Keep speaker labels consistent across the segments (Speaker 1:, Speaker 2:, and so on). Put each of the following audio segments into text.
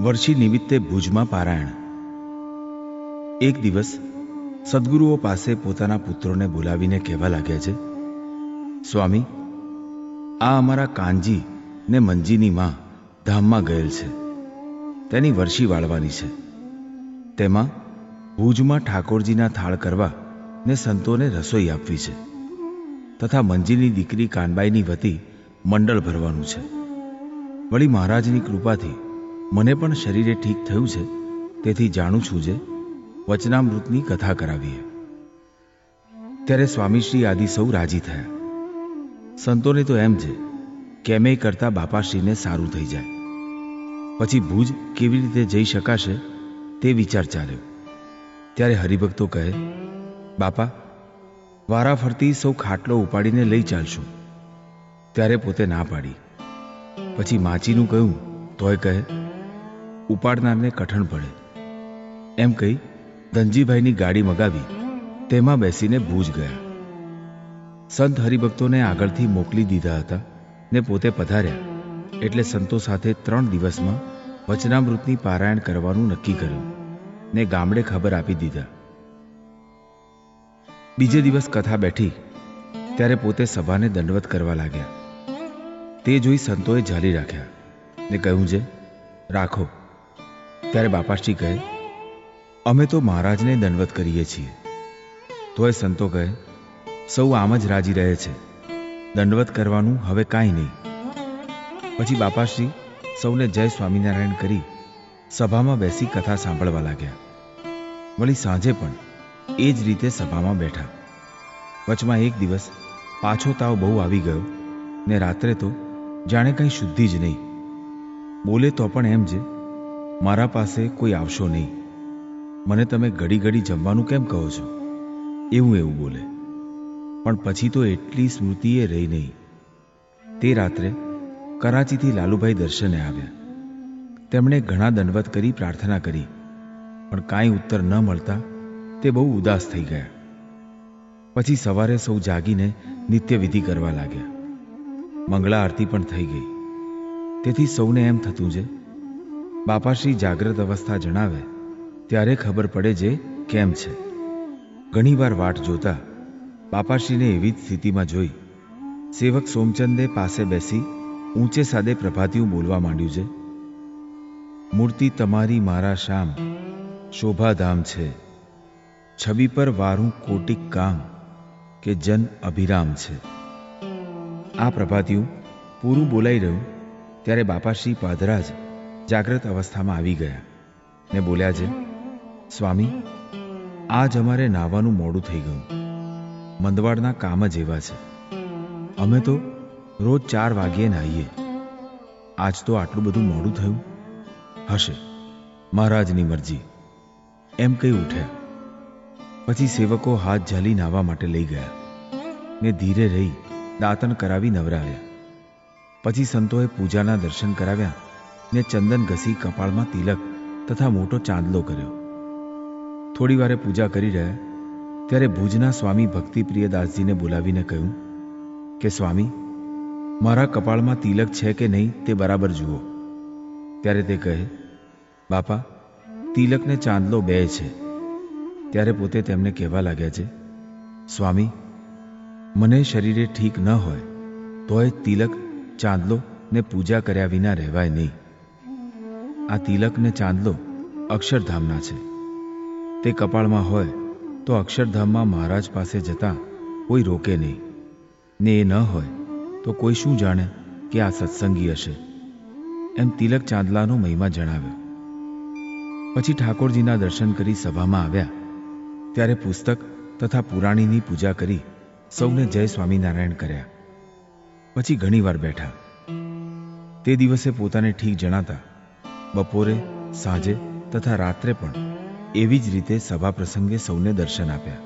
Speaker 1: વર્ષી નિમિત્તે ભુજમાં પારાયણ. એક દિવસ સદગુરુઓ પાસે પોતાના પુત્રોને બોલાવીને કહેવા લાગ્યા છે, સ્વામી, આ અમારા કાનજી ને મંજીની માં ધામમાં ગયેલ છે. તેની વર્ષી વાળવાની છે. તેમાં ભુજમાં ઠાકોરજીના થાળ કરવા ને સંતોને રસોઈ આપવી છે, તથા મંજીની દીકરી કાનબાઈની વતી મંડળ ભરવાનું છે. વળી મહારાજની કૃપાથી મને પણ શરીરે ઠીક થયું છે, તેથી જાણું છું જે વચનામૃતની કથા કરાવીએ. ત્યારે સ્વામીશ્રી આદિ સૌ રાજી થયા. સંતોને તો એમ છે કેમેય કરતા બાપાશ્રીને સારું થઈ જાય. પછી ભુજ કેવી રીતે જઈ શકાશે તે વિચાર ચાલ્યો. ત્યારે હરિભક્તો કહે, બાપા, વારાફરતી સૌ ખાટલો ઉપાડીને લઈ ચાલશું. ત્યારે પોતે ના પાડી. પછી માચીનું કહ્યું તોય કહે, ઉપાડનારને કઠણ પડે. એમ કહી ધનજીભાઈની ગાડી મગાવી તેમાં બેસીને ભુજ ગયા. સંત હરિભક્તોને આગળથી મોકલી દીધા હતા ને પોતે પધાર્યા એટલે સંતો સાથે 3 દિવસમાં વચનામૃતની પારાયણ કરવાનું નક્કી કર્યું ને ગામડે ખબર આપી દીધા. બીજે દિવસ કથા બેઠી ત્યારે પોતે સભાને દંડવત કરવા લાગ્યા. તે જોઈ સંતોએ ઝાલી રાખ્યા ને કહ્યું છે, રાખો. ત્યારે બાપાશ્રી કહે, અમે તો મહારાજને દંડવત કરીએ છીએ. તોય સંતો કહે, સૌ આમ જ રાજી રહે છે, દંડવત કરવાનું હવે કાંઈ નહીં. પછી બાપાશ્રી સૌને જય સ્વામિનારાયણ કરી સભામાં બેસી કથા સાંભળવા લાગ્યા. વળી સાંજે પણ એ જ રીતે સભામાં બેઠા. વચમાં એક દિવસ પાછો તાવ બહુ આવી ગયો ને રાત્રે તો જાણે કંઈ શુદ્ધિ જ નહીં. બોલે તો પણ એમ છે, મારા પાસે કોઈ આવશો નહીં, મને તમે ઘડી ઘડી જમવાનું કેમ કહો છો, એવું બોલે. પણ પછી તો એટલી સ્મૃતિએ રહી નહીં. તે રાત્રે કરાચીથી લાલુભાઈ દર્શને આવ્યા. તેમણે ઘણા દંડવત કરી પ્રાર્થના કરી, પણ કાંઈ ઉત્તર ન મળતા તે બહુ ઉદાસ થઈ ગયા. પછી સવારે સૌ જાગીને નિત્યવિધિ કરવા લાગ્યા. મંગળા આરતી પણ થઈ ગઈ. તેથી સૌને એમ થતું છે, બાપાશ્રી જાગ્રત અવસ્થા જણાવે ત્યારે ખબર પડે જે કેમ છે. ઘણીવાર વાટ જોતા બાપાશ્રીને એવી જ સ્થિતિમાં જોઈ સેવક સોમચંદે પાસે બેસી ઊંચે સાદે પ્રભાતિયું બોલવા માંડ્યું છે, મૂર્તિ તમારી મારા શામ શોભાધામ છે, છબી પર વારું કોટિક કામ કે જન અભિરામ છે. આ પ્રભાતિયું પૂરું બોલાઈ રહ્યું ત્યારે બાપાશ્રી પાદરાજ જાગ્રત અવસ્થામાં આવી ગયા ને બોલ્યા છે, સ્વામી, આજ અમારે નાવાનું મોડું થઈ ગયું. મંદવાડના કામ જ એવા છે. અમે તો રોજ 4 વાગ્યે નાહીએ. આજ તો આટલું બધું મોડું થયું હશે, મહારાજની મરજી, એમ કહી ઉઠ્યા. પછી સેવકો હાથ ઝાલી નાહવા માટે લઈ ગયા ને ધીરે રહી દાંતણ કરાવી નવરાવ્યા. પછી સંતોએ પૂજાના દર્શન કરાવ્યા ને ચંદન ઘસી કપાળમાં તિલક તથા મોટો ચાંદલો કર્યો. થોડી વારે પૂજા કરી રહ્યા ત્યારે ભુજના સ્વામી ભક્તિપ્રિયદાસજીને બોલાવીને કહ્યું કે સ્વામી, મારા કપાળમાં તિલક છે કે નહીં તે બરાબર જુઓ. ત્યારે તે કહે, બાપા, તિલક ને ચાંદલો 2 છે. ત્યારે પોતે તેમને કહેવા લાગ્યા છે, સ્વામી, મને શરીરે ઠીક ન હોય તોય તિલક, ચાંદલો ને પૂજા કર્યા વિના રહેવાય નહીં. આ તિલક ને ચાંદલો અક્ષરધામના છે. તે કપાળમાં હોય તો અક્ષરધામમાં મહારાજ પાસે જતા કોઈ રોકે નહીં, ને એ ન હોય તો કોઈ શું જાણે કે આ સત્સંગી હશે. એમ તિલક ચાંદલાનો મહિમા જણાવ્યો. પછી ઠાકોરજીના દર્શન કરી સભામાં આવ્યા ત્યારે પુસ્તક તથા પુરાણીની પૂજા કરી સૌને જય સ્વામિનારાયણ કર્યા. પછી ઘણીવાર બેઠા. તે દિવસે પોતાને ઠીક જણાતા બપોરે, સાંજે તથા રાત્રે પણ એવી જ રીતે સભા પ્રસંગે સૌને દર્શન આપ્યા.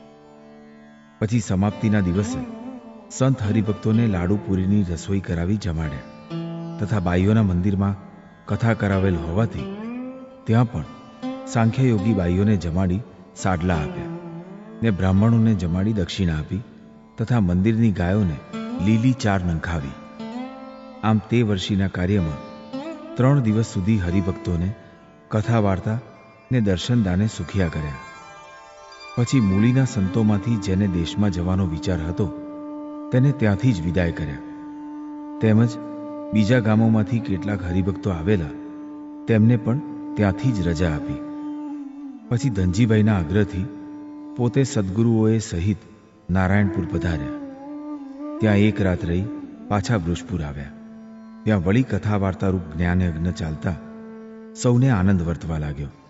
Speaker 1: પછી સમાપ્તિના દિવસે સંત હરિભક્તોને લાડુ પૂરીની રસોઈ કરાવી જમાડ્યા તથા બાઈઓના મંદિરમાં કથા કરાવેલ હોવાથી ત્યાં પણ સાંખ્યયોગી બાઈઓને જમાડી સાડલા આપ્યા ને બ્રાહ્મણોને જમાડી દક્ષિણા આપી તથા મંદિરની ગાયોને લીલી ચાર નંખાવી. આમ તે વર્ષીના કાર્યમાં 3 દિવસ સુધી હરિભક્તોને કથા વાર્તા ને દર્શન દાને સુખિયા કર્યા. પછી મૂળીના સંતોમાંથી જેને દેશમાં જવાનો વિચાર હતો તેને ત્યાંથી જ વિદાય કર્યા. તેમજ બીજા ગામોમાંથી કેટલાક હરિભક્તો આવેલા તેમને પણ ત્યાંથી જ રજા આપી. પછી ધનજીભાઈના આગ્રહથી પોતે સદગુરુઓએ સહિત નારાયણપુર પધાર્યા. ત્યાં એક રાત રહી પાછા વૃષપુર આવ્યા. ત્યાં વળી કથા વાર્તારૂપ જ્ઞાન યજ્ઞ ચાલતા સૌને આનંદ વર્તવા લાગ્યો.